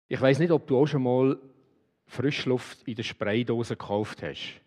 Ich weiss nicht, ob du auch schon mal Frischluft in der Spraydose gekauft hast.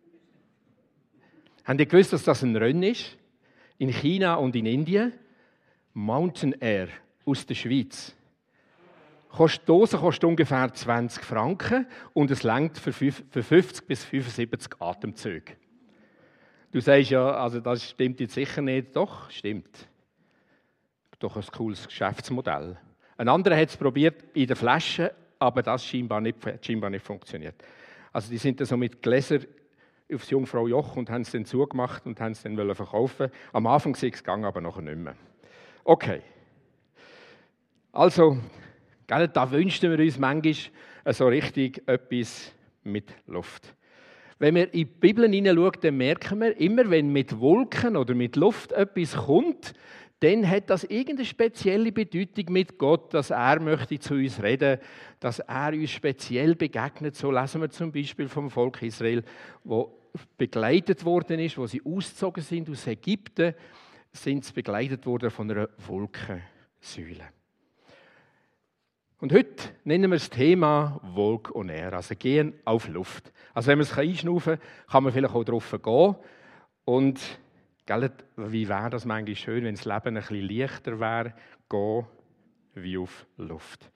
Habt ihr gewusst, dass das ein Rennen ist? In China und in Indien? Mountain Air aus der Schweiz. Die Dose kostet ungefähr 20 Franken und es reicht für 50 bis 75 Atemzüge. Du sagst ja, also das stimmt jetzt sicher nicht. Doch, stimmt. Doch ein cooles Geschäftsmodell. Ein anderer hat es probiert in der Flasche, aber das scheinbar nicht funktioniert. Also die sind dann so mit Gläsern aufs Jungfrau-Joch und haben es dann zugemacht und haben es dann verkaufen. Am Anfang ist es gegangen, aber nachher nicht mehr. Okay. Also, da wünschen wir uns manchmal so richtig etwas mit Luft. Wenn wir in die Bibel hineinschauen, dann merken wir, immer wenn mit Wolken oder mit Luft etwas kommt, dann hat das irgendeine spezielle Bedeutung mit Gott, dass er möchte zu uns reden, dass er uns speziell begegnet. So lesen wir zum Beispiel vom Volk Israel, wo begleitet worden ist, wo sie ausgezogen sind aus Ägypten, sind sie begleitet worden von einer Wolkensäule. Und heute nennen wir das Thema Walk on Air, also gehen auf Luft. Also wenn man es einschnaufen kann man vielleicht auch drauf gehen. Und wie wäre das manchmal schön, wenn das Leben ein bisschen leichter wäre, gehen wie auf Luft.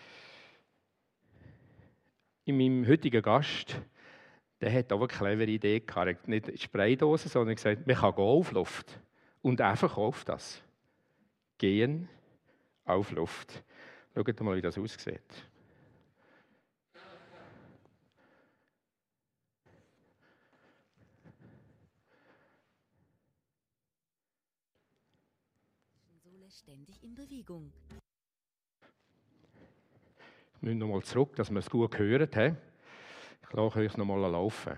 In meinem heutigen Gast, der hat auch eine clevere Idee gehabt. Nicht Spraydose, sondern gesagt, man kann gehen auf Luft. Und er verkauft das. Gehen auf Luft. Schaut mal, wie das aussieht. Ständig in Bewegung. Ich muss nochmal zurück, dass wir es gut gehört haben. Ich lasse euch nochmal laufen.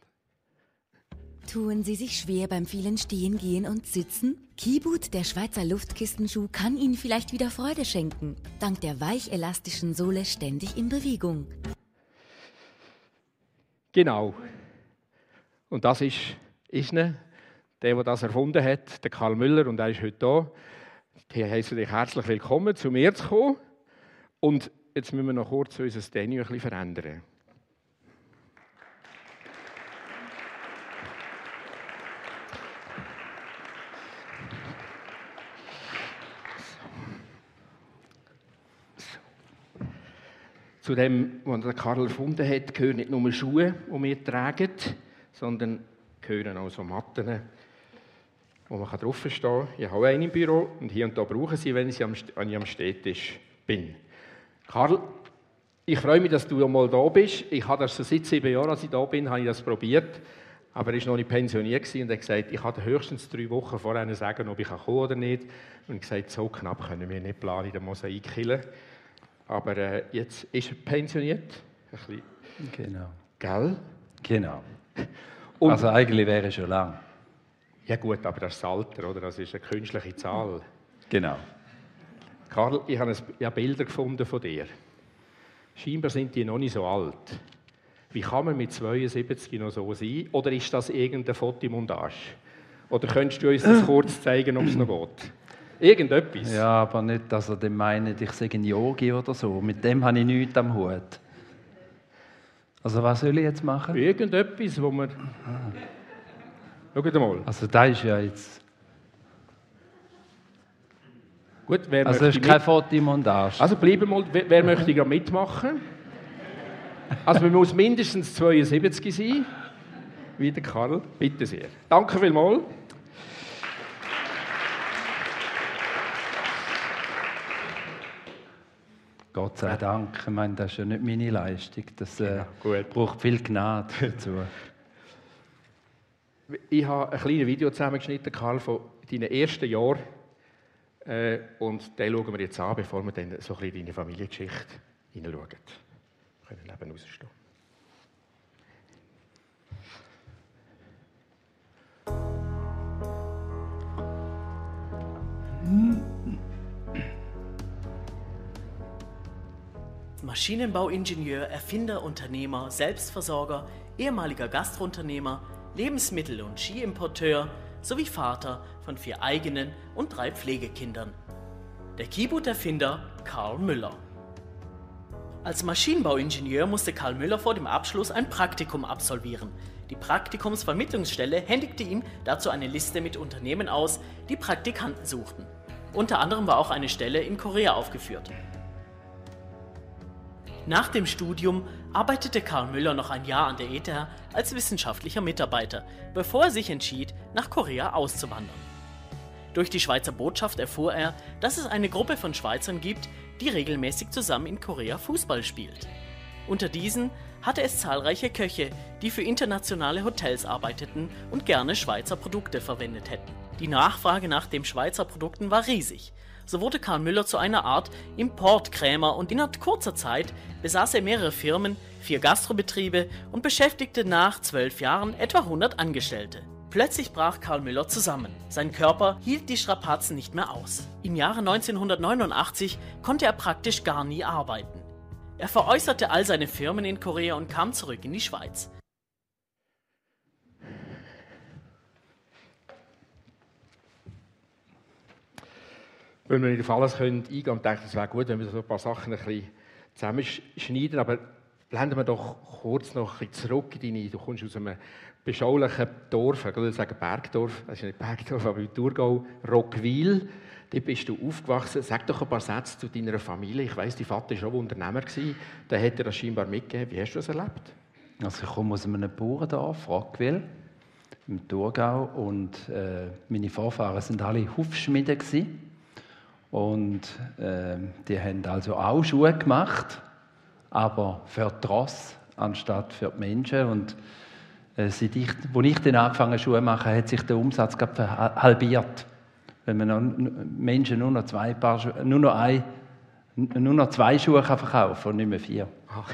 Tun Sie sich schwer beim vielen Stehen, Gehen und Sitzen? Kibut, der Schweizer Luftkistenschuh, kann Ihnen vielleicht wieder Freude schenken. Dank der weich-elastischen Sohle ständig in Bewegung. Genau. Und das ist der das erfunden hat, der Karl Müller, und er ist heute da. Hier heiße dich herzlich willkommen, zu mir zu kommen. Und jetzt müssen wir noch kurz unser Stenio ein bisschen verändern. Zu dem, was der Karl erfunden hat, gehören nicht nur Schuhe, die wir tragen, sondern gehören auch so Matten, wo man draufstehen kann. Ich habe eine im Büro und hier und da brauche ich sie, wenn ich am Städtisch bin. Karl, ich freue mich, dass du mal da bist. Ich habe das schon seit 7 Jahren, als ich da bin, habe ich das probiert. Aber er war noch nicht pensioniert und hat gesagt, ich kann höchstens 3 Wochen vorher sagen, ob ich kommen kann oder nicht. Und ich habe gesagt, so knapp können wir nicht planen, den Mosaik killen. Aber jetzt ist er pensioniert. Ein bisschen. Genau. Gell? Genau. Und also eigentlich wäre es schon lang. Ja gut, aber das ist das Alter, oder? Das ist eine künstliche Zahl. Genau. Karl, ich habe Bilder gefunden von dir. Scheinbar sind die noch nicht so alt. Wie kann man mit 72 noch so sein? Oder ist das irgendeine Fotomontage? Oder könntest du uns das kurz zeigen, ob es noch geht? Irgendetwas? Ja, aber nicht, dass er dann meint, ich sei ein Yogi oder so. Mit dem habe ich nichts am Hut. Also was soll ich jetzt machen? Irgendetwas, wo man... Schaut mal. Also das ist ja jetzt... Gut, wer also das ist keine Fotomontage. Also bleiben mal, wer möchte gerade mitmachen? Also man muss mindestens 72 sein. Wie der Karl, bitte sehr. Danke vielmals. Gott sei Dank. Ich meine, das ist ja nicht meine Leistung. Das gut. Braucht viel Gnade dazu. Ich habe ein kleines Video zusammengeschnitten, Karl, von deinen ersten Jahren. Und den schauen wir jetzt an, bevor wir dann so ein bisschen in deine Familiengeschichte hineinschauen. Wir können neben rausstehen. Maschinenbauingenieur, Erfinder, Unternehmer, Selbstversorger, ehemaliger Gastrounternehmer, Lebensmittel- und Skiimporteur sowie Vater von 4 eigenen und 3 Pflegekindern. Der Kibut-Erfinder Karl Müller. Als Maschinenbauingenieur musste Karl Müller vor dem Abschluss ein Praktikum absolvieren. Die Praktikumsvermittlungsstelle händigte ihm dazu eine Liste mit Unternehmen aus, die Praktikanten suchten. Unter anderem war auch eine Stelle in Korea aufgeführt. Nach dem Studium arbeitete Karl Müller noch ein Jahr an der ETH als wissenschaftlicher Mitarbeiter, bevor er sich entschied, nach Korea auszuwandern. Durch die Schweizer Botschaft erfuhr er, dass es eine Gruppe von Schweizern gibt, die regelmäßig zusammen in Korea Fußball spielt. Unter diesen hatte es zahlreiche Köche, die für internationale Hotels arbeiteten und gerne Schweizer Produkte verwendet hätten. Die Nachfrage nach den Schweizer Produkten war riesig. So wurde Karl Müller zu einer Art Importkrämer und innerhalb kurzer Zeit besaß er mehrere Firmen, 4 Gastrobetriebe und beschäftigte nach 12 Jahren etwa 100 Angestellte. Plötzlich brach Karl Müller zusammen. Sein Körper hielt die Strapazen nicht mehr aus. Im Jahre 1989 konnte er praktisch gar nie arbeiten. Er veräußerte all seine Firmen in Korea und kam zurück in die Schweiz. Wenn wir nicht auf alles eingehen können und denken, es wäre gut, wenn wir so ein paar Sachen ein bisschen zusammenschneiden, aber blenden wir doch kurz noch ein bisschen zurück in deine, du kommst aus einem beschaulichen Dorf, ich würde sagen Bergdorf, das ist nicht Bergdorf, aber im Thurgau, Roggwil. Dort bist du aufgewachsen. Sag doch ein paar Sätze zu deiner Familie. Ich weiss, dein Vater war auch Unternehmer, der hat dir das scheinbar mitgegeben. Wie hast du das erlebt? Also ich komme aus einem Bauerndorf, Roggwil, im Thurgau, und meine Vorfahren waren alle Hufschmiede gewesen. Und die haben also auch Schuhe gemacht, aber für die Rosse anstatt für die Menschen. Und als ich dann angefangen Schuhe zu machen, hat sich der Umsatz halbiert. Wenn man Menschen nur noch 2 Schuhe verkaufen kann und nicht mehr 4.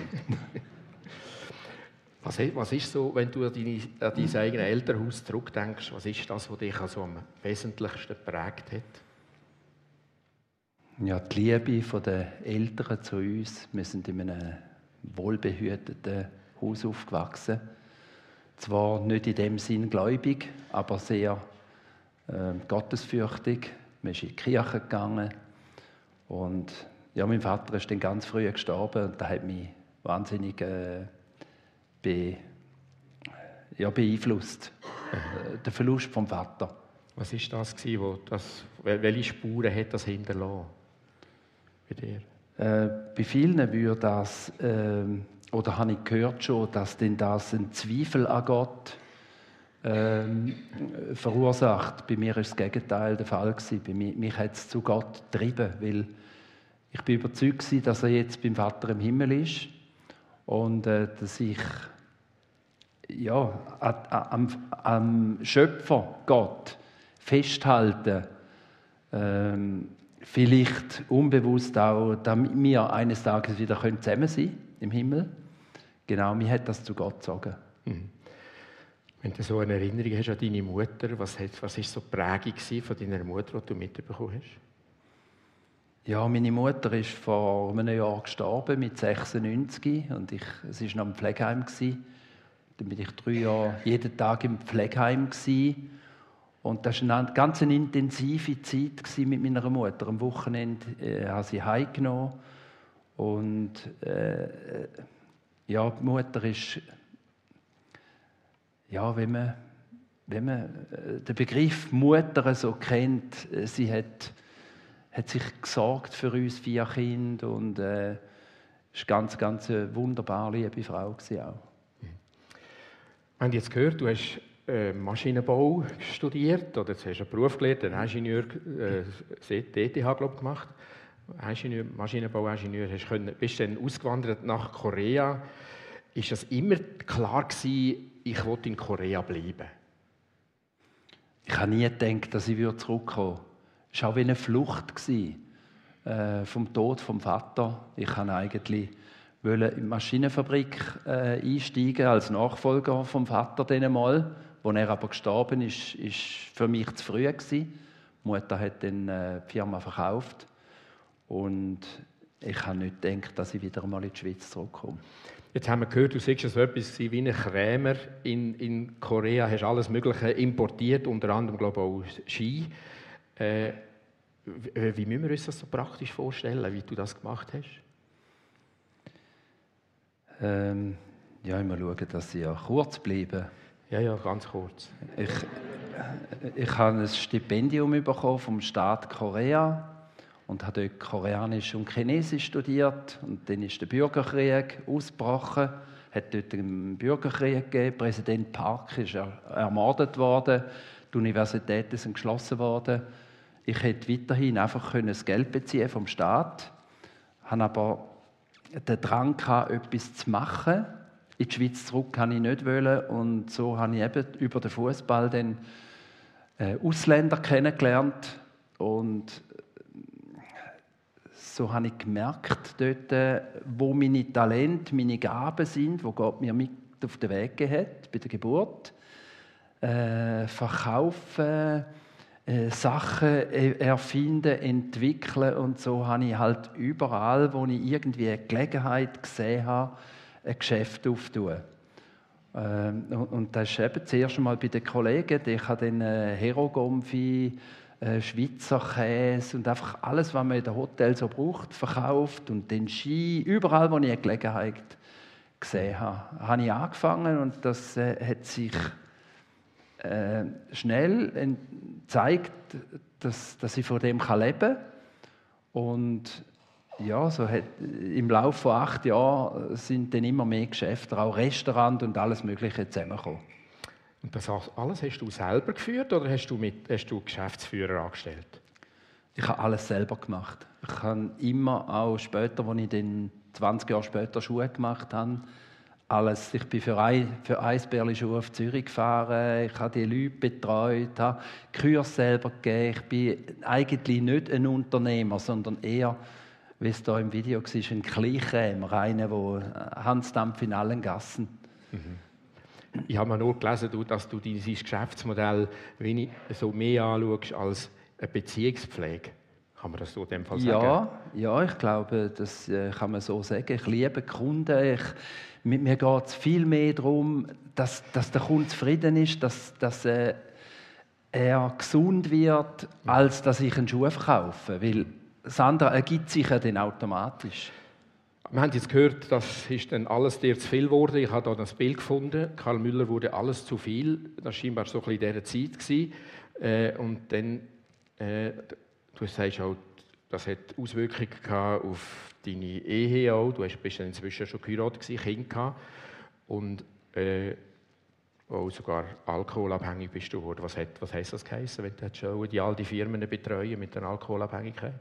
Was ist so, wenn du an dein eigenes Elternhaus zurückdenkst, was ist das, was dich also am wesentlichsten geprägt hat? Ja, die Liebe der Eltern zu uns. Wir sind in einem wohlbehüteten Haus aufgewachsen. Zwar nicht in dem Sinn gläubig, aber sehr gottesfürchtig. Wir sind in die Kirche gegangen. Und ja, mein Vater ist dann ganz früh gestorben. Und das hat mich wahnsinnig beeinflusst. Der Verlust vom Vater. Was war das, welche Spuren hat das hinterlassen bei dir? Bei vielen würde das, oder habe ich gehört schon, dass denn das einen Zweifel an Gott verursacht. Bei mir war das Gegenteil der Fall. Mich hat es zu Gott getrieben, weil ich bin überzeugt war, dass er jetzt beim Vater im Himmel ist und dass ich am Schöpfer Gott festhalten, vielleicht unbewusst auch, damit wir eines Tages wieder zusammen sein können im Himmel. Genau, mir hat das zu Gott gezogen. Mhm. Wenn du so eine Erinnerung hast an deine Mutter, was war so die Prägung von deiner Mutter, die du mitbekommen hast? Ja, meine Mutter ist vor einem Jahr gestorben, mit 96, und es war noch im Pflegeheim. Dann war ich 3 Jahre jeden Tag im Pflegeheim. Und das war eine ganz intensive Zeit mit meiner Mutter. Am Wochenende habe ich sie heimgenommen. Und die Mutter ist, ja, wenn man den Begriff Mutter so kennt, sie hat sich gesorgt für uns 4 Kinder und war ganz, ganz eine wunderbar liebe Frau auch. Wir haben jetzt gehört, du hast Maschinenbau studiert, oder jetzt hast du einen Beruf gelernt, einen Ingenieur, DTH, glaube ich, gemacht. Maschinenbauingenieur, bist dann ausgewandert nach Korea. Ist das immer klar gewesen, ich will in Korea bleiben? Ich habe nie gedacht, dass ich zurückkommen würde. Es war auch wie eine Flucht vom Tod vom Vater. Ich wollte eigentlich in die Maschinenfabrik einsteigen als Nachfolger vom Vater dann mal. Als er aber gestorben ist, war für mich zu früh gewesen. Die Mutter hat dann die Firma verkauft. Und ich habe nicht gedacht, dass ich wieder einmal in die Schweiz zurückkomme. Jetzt haben wir gehört, du sagst so etwas wie ein Krämer in Korea. Hast alles Mögliche importiert, unter anderem, glaube ich, auch Ski. Wie müssen wir uns das so praktisch vorstellen, wie du das gemacht hast? Ja, immer schauen, dass ich kurz bleibe. Ja, ganz kurz. Ich habe ein Stipendium bekommen vom Staat Korea und habe dort Koreanisch und Chinesisch studiert. Und dann ist der Bürgerkrieg ausgebrochen. Es hat dort einen Bürgerkrieg gegeben. Präsident Park ist ermordet worden. Die Universitäten sind geschlossen worden. Ich hätte weiterhin einfach das Geld beziehen vom Staat, habe aber den Drang gehabt, etwas zu machen. In die Schweiz zurück kann ich nicht wollen. Und so habe ich eben über den Fußball dann Ausländer kennengelernt. Und so habe ich gemerkt, dort, wo meine Talente, meine Gaben sind, wo Gott mir mit auf den Weg gegeben hat, bei der Geburt. Verkaufen, Sachen erfinden, entwickeln. Und so habe ich halt überall, wo ich irgendwie eine Gelegenheit gesehen habe, ein Geschäft auftun. Und das ist eben zuerst einmal bei den Kollegen. Ich habe dann Herogomfi, Schweizer Käse und einfach alles, was man in den Hotels so braucht, verkauft. Und den Ski, überall, wo ich eine Gelegenheit gesehen habe, habe ich angefangen. Und das hat sich schnell gezeigt, dass ich von dem leben kann. Und ja, so im Laufe von 8 Jahren sind dann immer mehr Geschäfte, auch Restaurants und alles Mögliche zusammengekommen. Und das alles hast du selber geführt oder hast du Geschäftsführer angestellt? Ich habe alles selber gemacht. Ich habe immer, auch später, als ich dann 20 Jahre später Schuhe gemacht habe, alles. Ich bin für Eisbärli Schuhe auf Zürich gefahren, ich habe die Leute betreut, habe Kurs selber gegeben. Ich bin eigentlich nicht ein Unternehmer, sondern eher, wie es hier im Video war, ein Kleinkrämer, einer, der Hansdampf in allen Gassen. Ich habe mir nur gelesen, dass du dein Geschäftsmodell so mehr anschaust als eine Beziehungspflege. Kann man das so in dem Fall sagen? Ja, ich glaube, das kann man so sagen. Ich liebe Kunden. Mir geht es viel mehr darum, dass der Kunde zufrieden ist, dass er gesund wird, als dass ich einen Schuh verkaufe. Weil das andere ergibt sich ja dann automatisch. Wir haben jetzt gehört, das ist dann alles dir zu viel geworden. Ich habe hier das Bild gefunden. Karl Müller wurde alles zu viel. Das war scheinbar so ein bisschen in dieser Zeit. Und dann, du sagst auch, das hat Auswirkungen gehabt auf deine Ehe auch. Du bist dann inzwischen schon geheiratet, Kind gehabt. Und auch sogar alkoholabhängig bist du geworden. Was heisst das geheißen, wenn du schon all die Firmen betreuen mit der Alkoholabhängigkeit?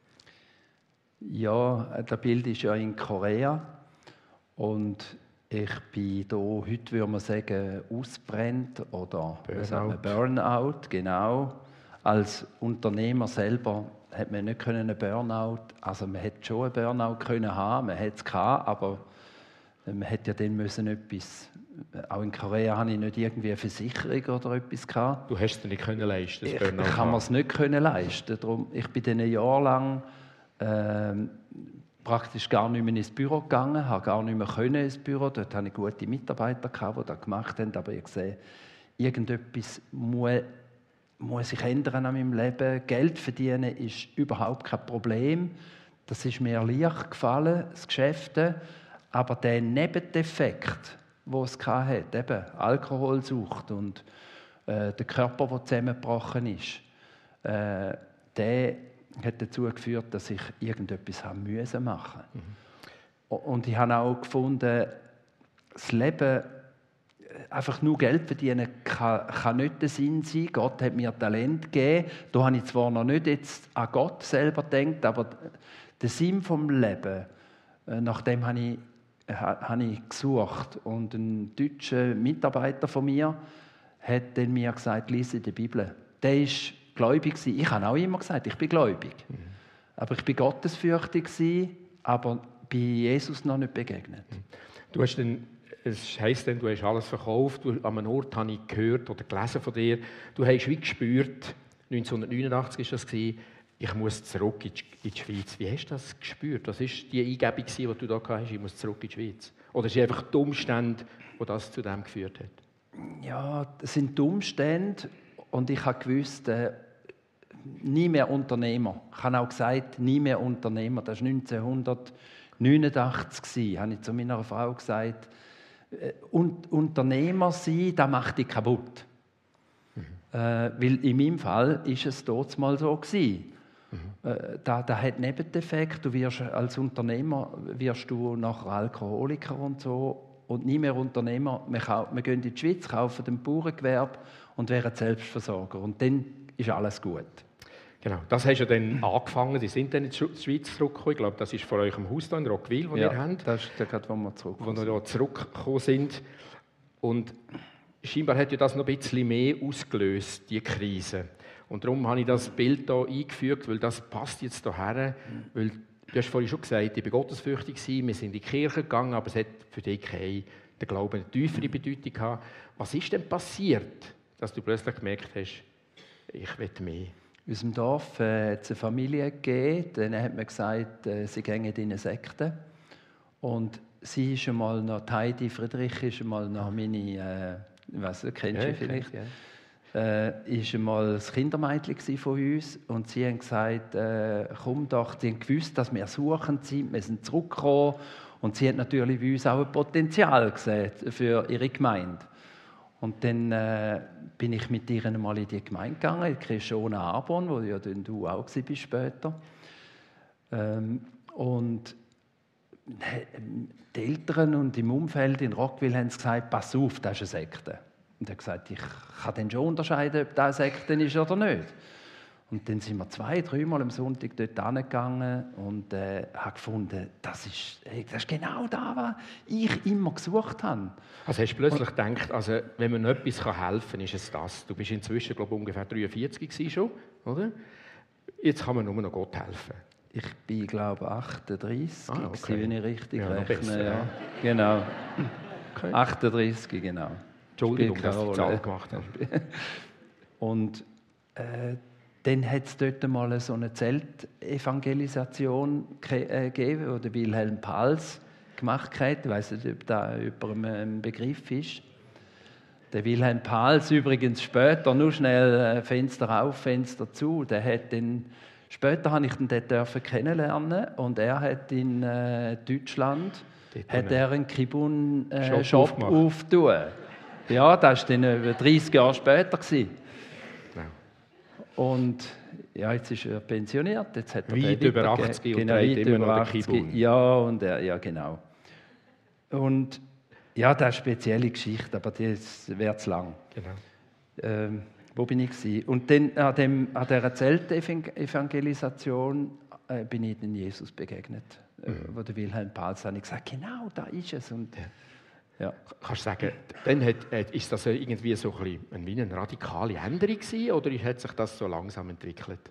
Ja, das Bild ist ja in Korea und ich bin hier, heute würde man sagen, ausbrennt oder Burnout, genau. Als Unternehmer selber hat man nicht einen Burnout, also man hätte schon einen Burnout können haben, man hätte es gehabt, aber man hätte ja dann müssen etwas, auch in Korea hatte ich nicht irgendwie eine Versicherung oder etwas gehabt. Du hast es dir nicht können leisten, das Burnout? Ich kann mir es nicht können leisten, darum, ich bin dann ein Jahr lang praktisch gar nicht mehr ins Büro gegangen, habe gar nicht mehr können ins Büro. Dort hatte ich gute Mitarbeiter, die das gemacht haben, aber ich sehe, irgendetwas muss sich ändern an meinem Leben. Geld verdienen ist überhaupt kein Problem. Das ist mir leicht gefallen, das Geschäft. Aber der Nebeneffekt, den es hatte, eben Alkoholsucht und der Körper, der zusammengebrochen ist, der hat dazu geführt, dass ich irgendetwas machen musste. Und ich habe auch gefunden, das Leben, einfach nur Geld verdienen, kann nicht der Sinn sein. Gott hat mir Talent gegeben. Da habe ich zwar noch nicht jetzt an Gott selber gedacht, aber der Sinn vom Leben, nach dem habe ich gesucht. Und ein deutscher Mitarbeiter von mir hat dann mir gesagt, lies in der Bibel. Der ist gläubig gewesen. Ich habe auch immer gesagt, ich bin gläubig. Aber ich bin gottesfürchtig gewesen, aber bei Jesus noch nicht begegnet. Du hast dann, es heisst dann, du hast alles verkauft. An einem Ort habe ich gehört oder gelesen von dir, du hast wie gespürt, 1989 war das, ich muss zurück in die Schweiz. Wie hast du das gespürt? Was war die Eingebung, die du da hast, ich muss zurück in die Schweiz? Oder ist es einfach die Umstände, die das zu dem geführt haben? Ja, das sind die Umstände. Und ich habe gewusst, nie mehr Unternehmer. Ich habe auch gesagt, nie mehr Unternehmer. Das war 1989, habe ich zu meiner Frau gesagt. Unternehmer sein, das macht dich kaputt. Weil in meinem Fall war es damals mal so gewesen. Da hat Nebeneffekt. Du wirst als Unternehmer wirst du nachher Alkoholiker und so und nie mehr Unternehmer. Wir gehen in die Schweiz, kaufen ein Bauerngewerbe und werden Selbstversorger. Und dann ist alles gut. Genau, das hast du ja dann angefangen. Sie sind dann in die Schweiz zurückgekommen. Ich glaube, das ist von eurem Haus hier in Roggwil, wo ihr habt. Das ist gerade, wo wir zurückgekommen sind. Und scheinbar hat ja das noch ein bisschen mehr ausgelöst, die Krise. Und darum habe ich das Bild hier eingefügt, weil das passt jetzt hierher. Weil du hast vorhin schon gesagt, ich war gottesfürchtig, wir sind in die Kirche gegangen, aber es hat für dich den Glauben eine tiefere Bedeutung gehabt. Was ist denn passiert, dass du plötzlich gemerkt hast, ich will mehr? In unserem Dorf hat es eine Familie gegeben, denen hat man gesagt, sie gehen in eine Sekte. Und sie ist einmal noch, Heidi Friedrich ist einmal noch meine, ich weiss nicht, kennst du vielleicht? Ist einmal das Kindermädchen von uns und sie haben gesagt, komm doch, sie haben gewusst, dass wir suchend sind, wir sind zurückgekommen und sie hat natürlich bei uns auch ein Potenzial gesehen für ihre Gemeinde. Und dann bin ich mit ihr einmal in die Gemeinde gegangen, in Krishona Arbon, wo ja du auch bist später. Und die Eltern und im Umfeld in Roggwil haben gesagt, pass auf, das ist eine Sekte. Und er hat gesagt, ich kann dann schon unterscheiden, ob das eine Sekte ist oder nicht. Und dann sind wir 2-3 Mal am Sonntag dort hingegangen und haben gefunden, das ist genau das, was ich immer gesucht habe. Also hast du plötzlich gedacht, also, wenn man etwas helfen kann, ist es das. Du bist inzwischen, glaube ich, ungefähr 43 schon, oder? Jetzt kann man nur noch Gott helfen. Ich bin, glaube ich, 38, okay. Wenn ich richtig rechne. Besser, ja. Genau. Okay. 38, genau. Entschuldigung, dass ich die Zahl gemacht habe. Und dann hat es dort mal so eine Zeltevangelisation gegeben, die Wilhelm Pals gemacht hat. Ich weiss nicht, ob das über ein Begriff ist. Der Wilhelm Pals übrigens später, nur schnell Fenster auf, Fenster zu, der hat dann, später habe ich ihn dort kennenlernen und er hat in Deutschland einen Kibbun-Shop aufgetan. Ja, das war dann über 30 Jahre später. Ja. Und ja, jetzt ist er pensioniert. Jetzt hat er weit über 80 und trägt immer noch den Kibbun. Ja, und ja, genau. Und ja, das ist eine spezielle Geschichte, aber das wäre zu lang. Genau. Wo bin ich gewesen? Und dann an dieser Zeltevangelisation bin ich dann Jesus begegnet. Wo der Wilhelm Pals hat gesagt, genau, da ist es. Und ja. Kannst du sagen, dann ist das irgendwie so ein bisschen wie eine radikale Änderung gewesen, oder hat sich das so langsam entwickelt?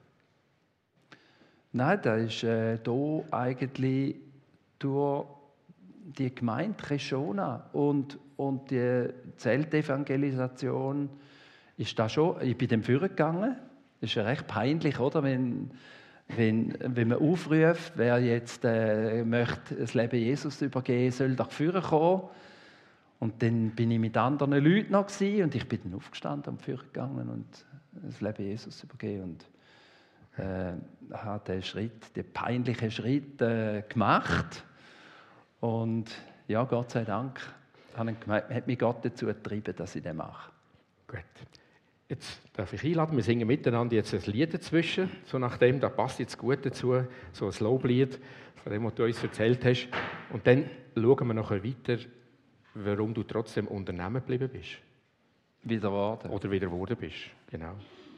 Nein, das ist hier eigentlich durch die Gemeinde Krishona und die Zeltevangelisation ist da schon. Ich bin dem Führer gegangen. Das ist ja recht peinlich, oder? Wenn man aufruft, wer jetzt möchte das Leben Jesus übergeben, soll doch Führer kommen. Und dann bin ich mit anderen Leuten noch gewesen, und ich bin dann aufgestanden und Führer gegangen und das Leben Jesus übergeben und habe den peinlichen Schritt gemacht. Und ja, Gott sei Dank hat mich Gott dazu getrieben, dass ich das mache. Gut. Jetzt darf ich einladen, wir singen miteinander jetzt ein Lied dazwischen, so nachdem, da passt jetzt gut dazu, so ein Loblied, von dem, was du uns erzählt hast. Und dann schauen wir nachher weiter, warum du trotzdem Unternehmer geblieben bist. Wieder geworden. Oder wieder geworden bist, genau.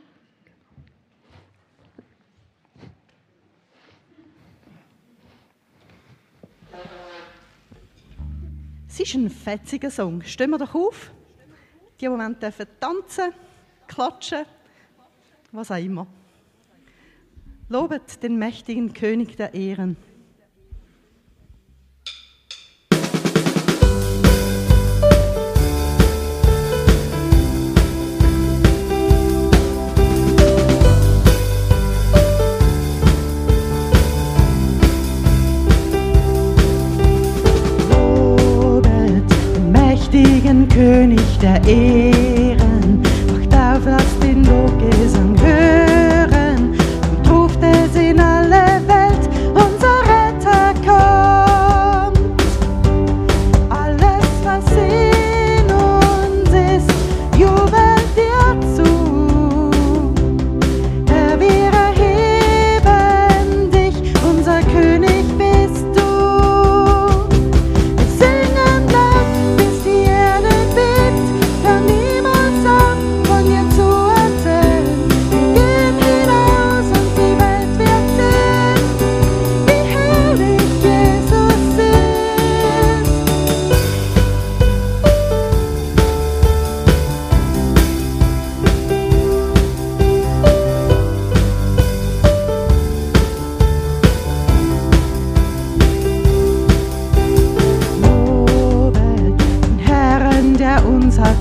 Es ist ein fetziger Song. Stehen wir doch auf. Die im Moment dürfen tanzen, klatschen, was auch immer. Lobet den mächtigen König der Ehren. König der Ehren, macht auf, lasst den Lobgesang hören.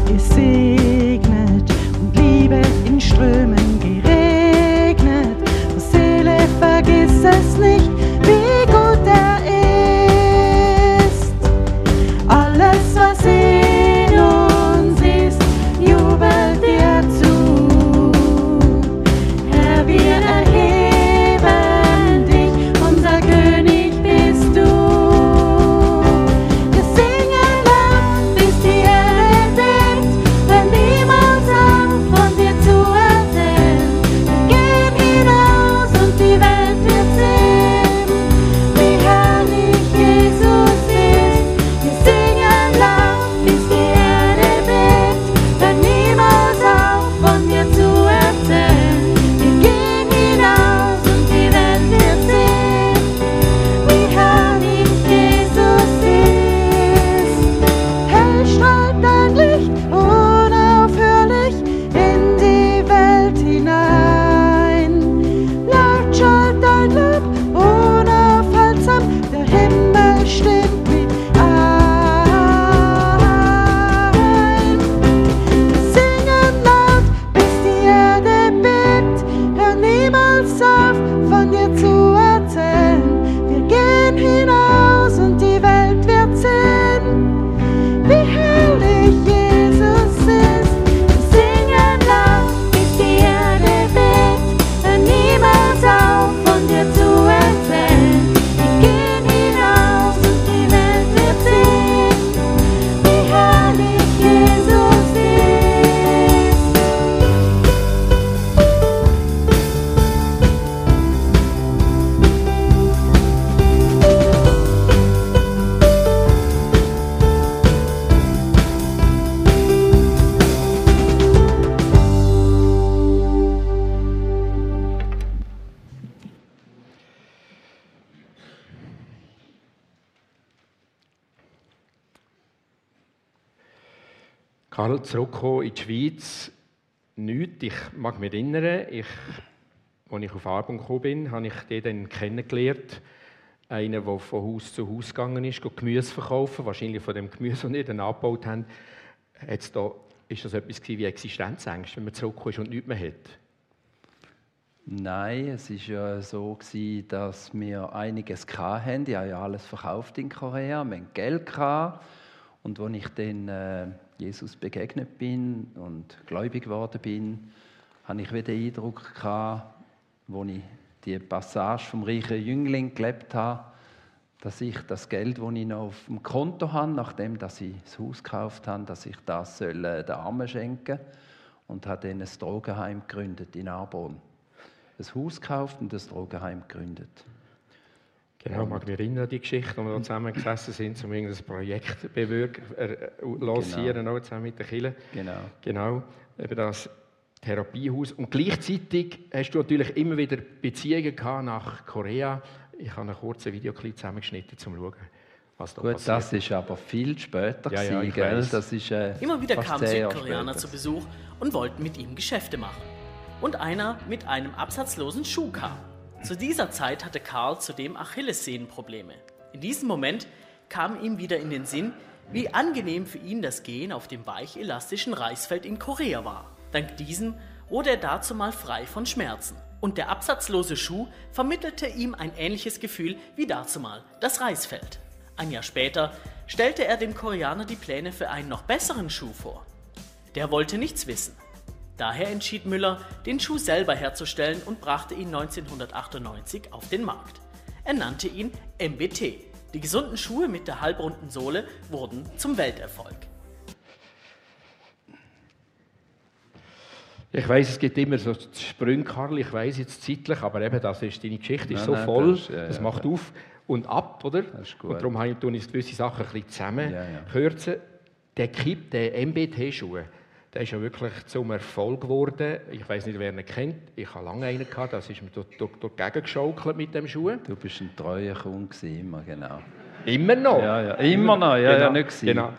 gesegnet und Liebe in Strömen geregnet. Oh Seele, vergiss es nicht, wie gut er ist. Alles, was in uns ist, jubelt dir zu. Herr, wir erheben dich, unser König bist du. Wir singen laut, bis die Erde bebt, hören niemals auf, von dir zu erzählen. Wir gehen hinaus und die Welt wird sehen, wie herrlich Jesus ist. Wir singen laut, bis die Erde bebt, hören niemals auf, von dir zu erzählen. Wir gehen hinaus und die Welt wird sehen, wie herrlich Jesus ist. Hell strahlt dein Licht unaufhörlich in die Welt hinein. Laut schallt dein Lob unaufhaltsam, der Himmel stimmt mit ein. Wir singen laut, bis die Erde bebt, hören niemals auf, von dir zu erzählen. Wir gehen hinaus und die Welt wird sehen, wie herrlich Jesus ist. Wir singen laut, bis die Erde bebt, hören niemals auf, von dir zu erzählen. Wir gehen hinaus und die Welt wird sehen, wie herrlich Jesus ist. Karl, zurückgekommen in die Schweiz, nichts. Ich mag mich erinnern, als ich auf Arbon gekommen bin, habe ich den dann kennengelernt. Einen, der von Haus zu Haus gegangen ist, Gemüse verkaufen, wahrscheinlich von dem Gemüse, das wir dann abgebaut haben. Ist das etwas wie Existenzängste, wenn man zurückkommt und nichts mehr hat? Nein, es war ja so, dass wir einiges hatten. Ich habe ja alles verkauft in Korea, wir hatten Geld gehabt. Und als ich dann Jesus begegnet bin und gläubig geworden bin, hatte ich wieder den Eindruck gehabt, als ich die Passage vom reichen Jüngling gelebt habe, dass ich das Geld, das ich noch auf dem Konto habe, nachdem dass ich das Haus gekauft habe, dass ich das den Armen schenken soll. Und habe dann ein Drogenheim gegründet in Arbon. Ein Haus gekauft und ein Drogenheim gegründet. Genau, ich mag mich erinnern an die Geschichte, wo wir da zusammen gesessen sind, um irgendein Projekt lancieren, genau. Zusammen mit der Kirche. Genau, eben das Therapiehaus. Und gleichzeitig hast du natürlich immer wieder Beziehungen gehabt nach Korea. Ich habe einen kurzen Videoclip zusammengeschnitten, um zu schauen, was da passiert. Das ist aber viel später gewesen, gell? Das ist, immer wieder kamen Südkoreaner zu Besuch und wollten mit ihm Geschäfte machen. Und einer mit einem absatzlosen Schuh kam. Zu dieser Zeit hatte Karl zudem Achillessehnenprobleme. In diesem Moment kam ihm wieder in den Sinn, wie angenehm für ihn das Gehen auf dem weich-elastischen Reisfeld in Korea war. Dank diesem wurde er dazu mal frei von Schmerzen. Und der absatzlose Schuh vermittelte ihm ein ähnliches Gefühl wie dazu mal das Reisfeld. Ein Jahr später stellte er dem Koreaner die Pläne für einen noch besseren Schuh vor. Der wollte nichts wissen. Daher entschied Müller, den Schuh selber herzustellen und brachte ihn 1998 auf den Markt. Er nannte ihn MBT. Die gesunden Schuhe mit der halbrunden Sohle wurden zum Welterfolg. Ich weiss, es gibt immer so Sprünge, Karl, ich weiss jetzt zeitlich, aber eben, das ist, deine Geschichte ist so voll, das macht auf und ab, oder? Das ist gut. Und darum tue ich gewisse Sachen ein bisschen zusammen kürzen. Der Kipp, der MBT-Schuh, der ist ja wirklich zum Erfolg geworden. Ich weiss nicht, wer ihn kennt. Ich hatte lange einen gehabt, das ist mir durch die Gegend geschaukelt mit dem Schuh. Du bist ein treuer Kunde immer, genau. Immer noch? Ja, immer noch, ja, nicht gewesen. Genau.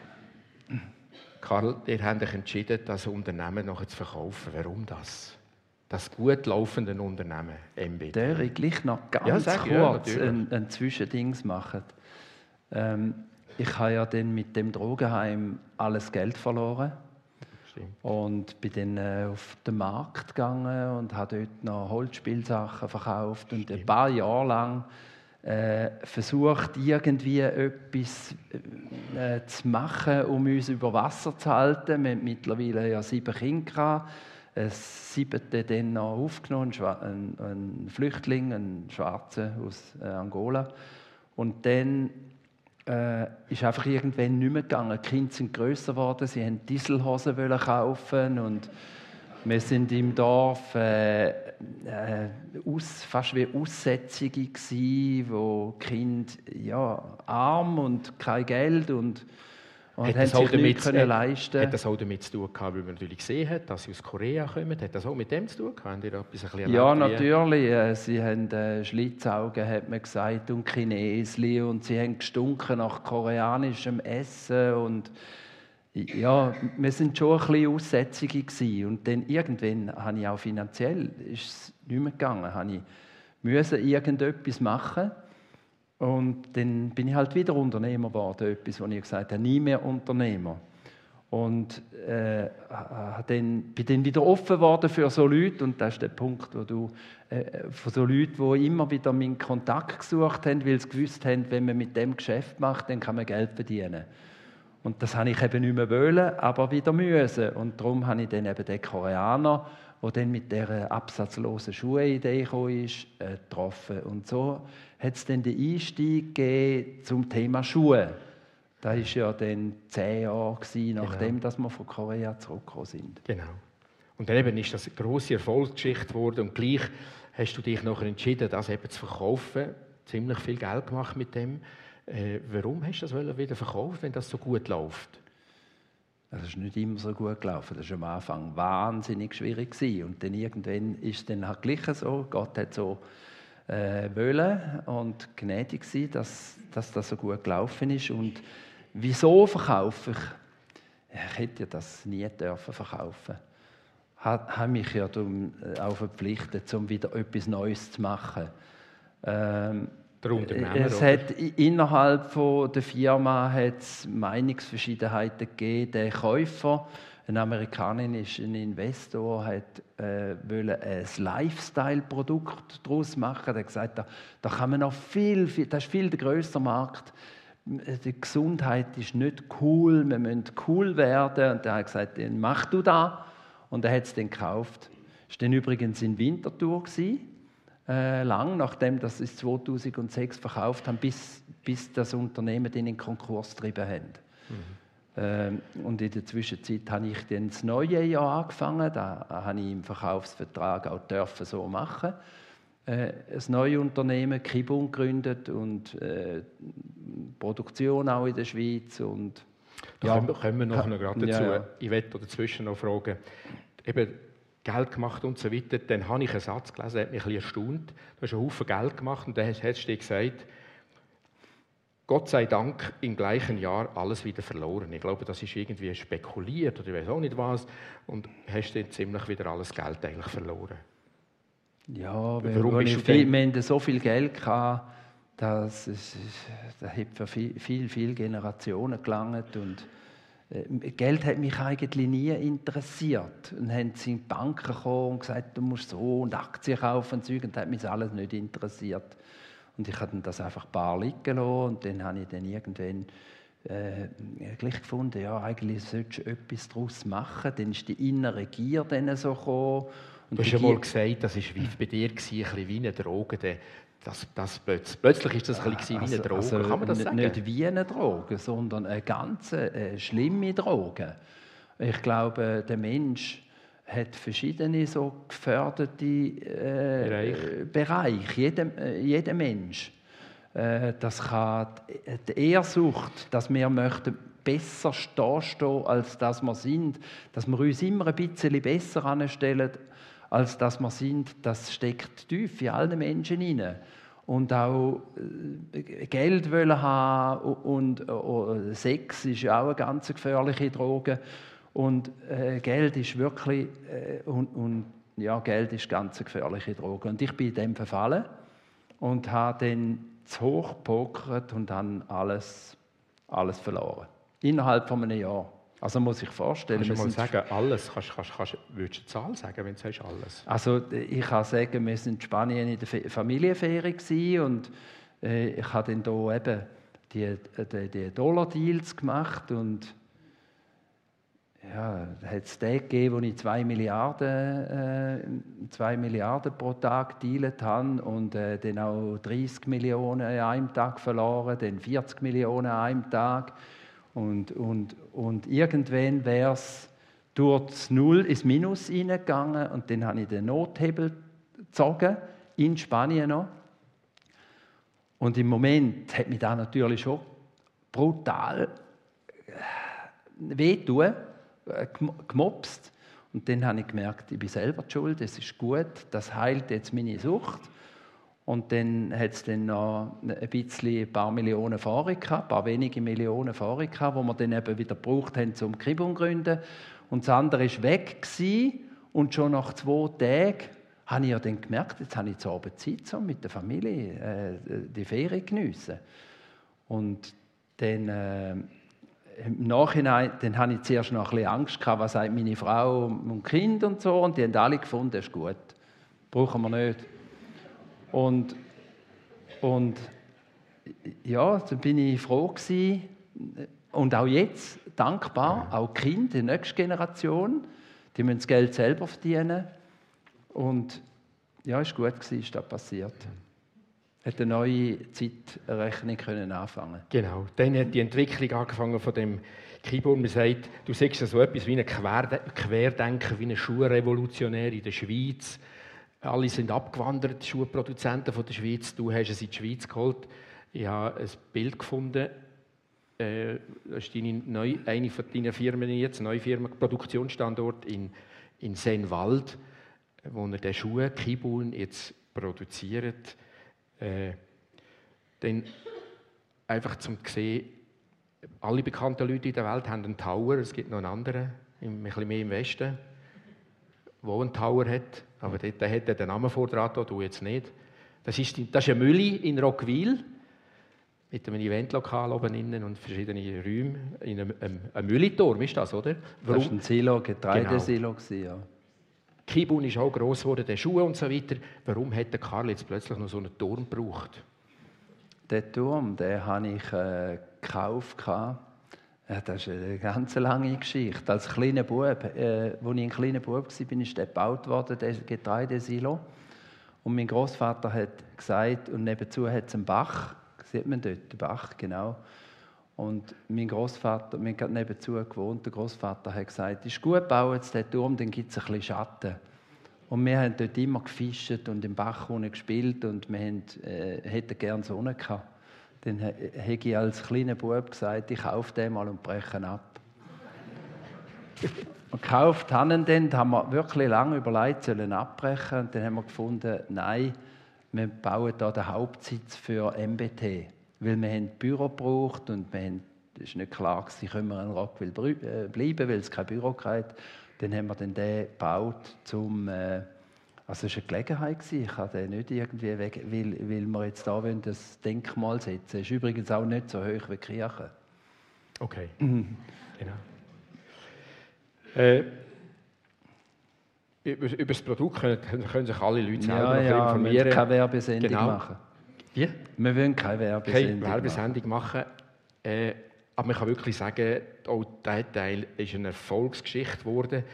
Karl, ihr habt euch entschieden, das Unternehmen noch zu verkaufen. Warum das? Das gut laufende Unternehmen, MBT. Darf ich gleich noch ganz kurz ein Zwischendings machen? ich habe ja dann mit dem Drogenheim alles Geld verloren. Stimmt. Und bin dann auf den Markt gegangen und habe dort noch Holzspielsachen verkauft und ein paar Jahre lang versucht, irgendwie etwas zu machen, um uns über Wasser zu halten. Wir hatten mittlerweile ja 7 Kinder. Ein 7. dann noch aufgenommen, ein Flüchtling, ein Schwarzer aus Angola. Und dann ist einfach irgendwann nicht mehr gegangen. Die Kinder sind grösser geworden, sie wollten Dieselhosen kaufen und wir sind im Dorf fast wie Aussätzige gsi, wo die Kinder arm und kein Geld und haben sich nichts leisten. Hat das auch damit zu tun gehabt, weil man natürlich gesehen hat, dass sie aus Korea kommen? Hat das auch mit dem zu tun gehabt? Haben die da etwas ein bisschen Ja, erlebt, natürlich. Sie haben Schlitzaugen, hat man gesagt, und Chinesli und sie haben gestunken nach koreanischem Essen und ja, wir sind schon ein bisschen Aussätzige gewesen. Und dann irgendwann habe ich auch finanziell, ist es nicht mehr gegangen, musste ich irgendetwas machen. Und dann bin ich halt wieder Unternehmer geworden, etwas, wo ich gesagt habe, nie mehr Unternehmer. Und bin dann wieder offen geworden für so Leute, und das ist der Punkt, wo du für so Leute, die immer wieder meinen Kontakt gesucht haben, weil sie gewusst haben, wenn man mit dem Geschäft macht, dann kann man Geld verdienen. Und das habe ich eben nicht mehr wollen, aber wieder müssen. Und darum habe ich dann eben den Koreaner, der dann mit dieser absatzlosen Schuhe-Idee gekommen ist, getroffen. Und so hat es dann den Einstieg gegeben zum Thema Schuhe. Das war ja dann 10 Jahre, nachdem dass wir von Korea zurückgekommen sind. Genau. Und dann eben ist das eine grosse Erfolgsgeschichte geworden und gleich hast du dich nachher entschieden, das eben zu verkaufen. Ziemlich viel Geld gemacht mit dem. Warum hast du das wieder verkaufen, wenn das so gut läuft? Das ist nicht immer so gut gelaufen. Das war am Anfang wahnsinnig schwierig gewesen. Und dann irgendwann ist es dann halt gleich so. Gott hat so wollen und gnädig sein, dass das so gut gelaufen ist. Und wieso verkaufe ich? Ich hätte ja das nie dürfen verkaufen. Ich habe mich ja auch verpflichtet, um wieder etwas Neues zu machen. Es hat innerhalb der Firma hat's Meinungsverschiedenheiten gegeben. Der Käufer, ein amerikanischer Investor, wollte ein Lifestyle-Produkt daraus machen. Er hat gesagt, da kann man noch viel, das ist viel der grösste Markt. Die Gesundheit ist nicht cool, wir müssen cool werden. Und er hat gesagt, dann mach du das. Und er hat es dann gekauft. Das war dann übrigens in Winterthur. Lang, nachdem das es 2006 verkauft haben, bis das Unternehmen den in den Konkurs getrieben haben. Und in der Zwischenzeit habe ich dann das neue Jahr angefangen. Da habe ich im Verkaufsvertrag auch dürfen so machen. Ein neues Unternehmen, Kibun, gegründet und Produktion auch in der Schweiz. Und, kommen wir noch gerade dazu. Ja. Ich möchte dazwischen noch fragen. Eben, Geld gemacht und so weiter, dann habe ich einen Satz gelesen, der hat mich ein bisschen erstaunt. Du hast einen Haufen Geld gemacht und dann hast du gesagt, Gott sei Dank im gleichen Jahr alles wieder verloren. Ich glaube, das ist irgendwie spekuliert oder ich weiß auch nicht was. Und hast dann ziemlich wieder alles Geld eigentlich verloren. Ja, wir haben so viel Geld gehabt, das hat für viele Generationen gelangt. Und Geld hat mich eigentlich nie interessiert. Und dann sind die Banken gekommen und gesagt, du musst so und Aktien kaufen und Zeug. Und das hat mich alles nicht interessiert. Und ich habe das einfach bar liegen lassen. Und dann habe ich dann irgendwann gleich gefunden, ja, eigentlich solltest du etwas daraus machen. Dann ist die innere Gier dann so gekommen. Und du hast ja mal gesagt, das war wie bei dir, ein bisschen wie eine Droge. Plötzlich ist das ein bisschen wie eine Droge, kann man das sagen? Nicht wie eine Droge, sondern eine ganz schlimme Droge. Ich glaube, der Mensch hat verschiedene so gefährdete Bereiche. Jeder Mensch. Das kann die Ehrsucht, dass wir möchten besser stehen, als dass wir sind, dass wir uns immer ein bisschen besser anstellen, als dass wir sind, das steckt tief in allen Menschen hinein. Und auch Geld wollen haben und Sex ist ja auch eine ganz gefährliche Droge. Und Geld ist wirklich Geld ist ganz eine gefährliche Droge. Und ich bin in dem verfallen und habe dann zu hoch gepokert und habe alles alles verloren. Innerhalb von einem Jahr. Also muss ich vorstellen... Kannst du mal sagen, alles? Würdest du eine Zahl sagen, wenn du sagst alles? Also ich kann sagen, wir waren in Spanien in der Familienferien gewesen und ich habe dann hier eben die Dollar-Deals gemacht und ja, da hat es den gegeben, wo ich 2 Milliarden pro Tag gedealt habe und dann auch 30 Millionen an einem Tag verloren, dann 40 Millionen an einem Tag und irgendwann wäre es durch das Null ins Minus hineingegangen und dann habe ich den Nothebel gezogen, in Spanien noch. Und im Moment hat mich das natürlich schon brutal wehtun, gemopst. Und dann habe ich gemerkt, ich bin selber die Schuld, es ist gut, das heilt jetzt meine Sucht. Und dann hat es dann noch ein paar Millionen Fahrer gehabt, ein paar wenige Millionen Fahrer gehabt, die wir dann eben wieder gebraucht haben, um Kibun zu gründen. Und das andere war weg gewesen. Und schon nach 2 Tagen habe ich ja dann gemerkt, jetzt habe ich zu Abend Zeit, so mit der Familie die Ferien geniessen. Und dann im Nachhinein, dann hatte ich zuerst noch ein bisschen Angst gehabt, was sagt meine Frau und Kind und so. Und die haben alle gefunden, das ist gut, brauchen wir nicht. Und ja, dann bin ich froh gewesen. Und auch jetzt dankbar, auch die Kinder, die nächste Generation, die müssen das Geld selber verdienen. Und ja, es war gut gewesen, ist das passiert. Hat eine neue Zeitrechnung können anfangen. Genau, dann hat die Entwicklung angefangen von dem Kibun. Man sagt, du sagst so etwas wie ein Querdenker, wie ein Schuhrevolutionär in der Schweiz. Alle sind abgewandert, die Schuhproduzenten von der Schweiz. Du hast es in die Schweiz geholt. Ich habe ein Bild gefunden. Das ist eine von deinen Firmen jetzt, neue Firma, Produktionsstandort in Sennwald, wo er den Schuh Kibun jetzt produziert. Dann einfach zum sehen, alle bekannten Leute in der Welt haben einen Tower. Es gibt noch einen anderen, ein bisschen mehr im Westen, der einen Tower hat. Aber der hat den Namen vordran, du jetzt nicht. Das ist eine Mühle in Roggwil mit einem Eventlokal oben innen und verschiedenen Räumen. In einem Mühlenturm ist das, oder? Warum? Das war ein Silo, Getreidesilo. Genau. Ja. Kibun ist auch gross geworden, der Schuhe und so weiter. Warum hat der Karl jetzt plötzlich noch so einen Turm gebraucht? Den Turm, den habe ich gekauft. Ja, das ist eine ganz lange Geschichte. Als kleiner Bub, als ich ein kleiner Bub war, ist der gebaut worden, der Getreidesilo. Und mein Großvater hat gesagt, und nebenzu hat es einen Bach, sieht man dort, den Bach, genau. Und mein Großvater, wir haben gerade nebenzu gewohnt, der Großvater hat gesagt, ist gut, bauen jetzt den Turm, dann gibt es ein bisschen Schatten. Und wir haben dort immer gefischt und im Bach gespielt und wir hätten gerne Sonne gehabt. Dann habe ich als kleiner Bub gesagt, ich kaufe den mal und breche ihn ab. Und gekauft haben den, da haben wir wirklich lange überlegt, sollen abbrechen. Und dann haben wir gefunden, nein, wir bauen hier den Hauptsitz für MBT. Weil wir haben Büro gebraucht und es war nicht klar, können wir in Roggwil bleiben, weil es kein Büro gab. Dann haben wir den gebaut, also es war eine Gelegenheit. Ich habe den nicht irgendwie weg, weil wir jetzt da das Denkmal setzen. Es ist übrigens auch nicht so hoch wie die Kirche. Okay, genau. Über das Produkt können sich alle Leute selber noch informieren. Wir wollen keine Werbesendung machen. Wie? Wir wollen keine Werbesendung machen. Aber man kann wirklich sagen, auch dieser Teil ist eine Erfolgsgeschichte geworden.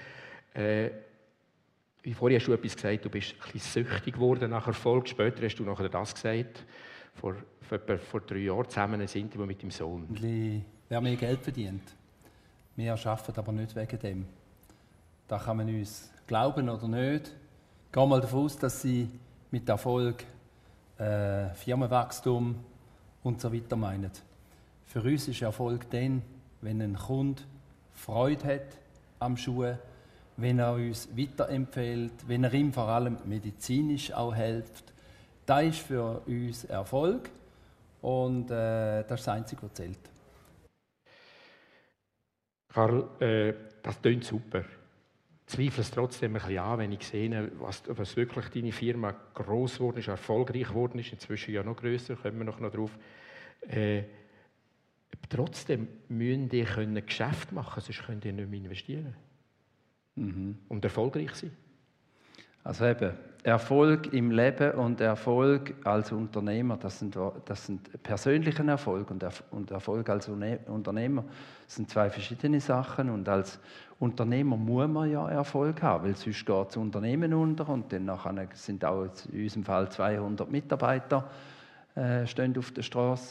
Wie vorhin hast du etwas gesagt, du bist ein bisschen süchtig geworden nach Erfolg. Später hast du nachher das gesagt. Vor 3 Jahren zusammen sind wir mit dem Sohn. Wer mehr Geld verdient. Wir arbeiten aber nicht wegen dem. Da kann man uns glauben oder nicht. Geh mal davon aus, dass sie mit Erfolg Firmenwachstum und so weiter meinen. Für uns ist Erfolg dann, wenn ein Kunde Freude hat am Schuh, wenn er uns weiterempfiehlt, wenn er ihm vor allem medizinisch auch hilft. Das ist für uns Erfolg und das ist das Einzige, was zählt. Karl, das klingt super. Ich zweifle es trotzdem ein bisschen an, wenn ich sehe, was wirklich deine Firma gross geworden ist, erfolgreich geworden ist, inzwischen ja noch grösser, kommen wir noch drauf. Trotzdem müsst ihr Geschäft machen, sonst könnt ihr nicht mehr investieren. Und erfolgreich sein. Also eben, Erfolg im Leben und Erfolg als Unternehmer, das sind persönlicher Erfolg und Erfolg als Unternehmer. Das sind zwei verschiedene Sachen. Und als Unternehmer muss man ja Erfolg haben, weil sonst geht das Unternehmen unter und dann nachher sind auch in unserem Fall 200 Mitarbeiter stehen auf der Straße.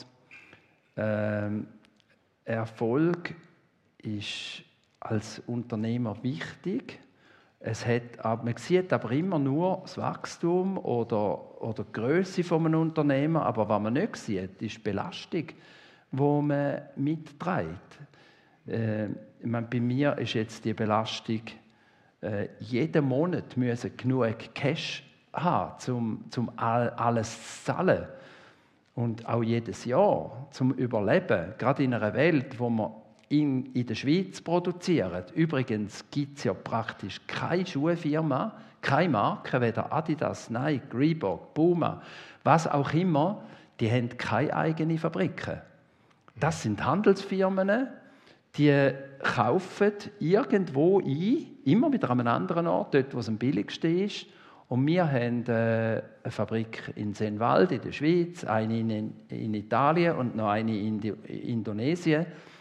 Erfolg ist als Unternehmer wichtig. Man sieht aber immer nur das Wachstum oder die Grösse eines Unternehmers, aber was man nicht sieht, ist die Belastung, die man mitträgt. Bei mir ist jetzt die Belastung, jeden Monat müssen genug Cash haben, um alles zu zahlen. Und auch jedes Jahr zum Überleben, gerade in einer Welt, wo man in der Schweiz produzieren. Übrigens gibt es ja praktisch keine Schuhfirma, keine Marke, weder Adidas, Nike, Reebok, Puma, was auch immer, die haben keine eigene Fabriken. Das sind Handelsfirmen, die kaufen irgendwo ein, immer wieder an einem anderen Ort, dort wo es am billigsten ist. Und wir haben eine Fabrik in Senwald in der Schweiz, eine in Italien und noch eine in Indonesien.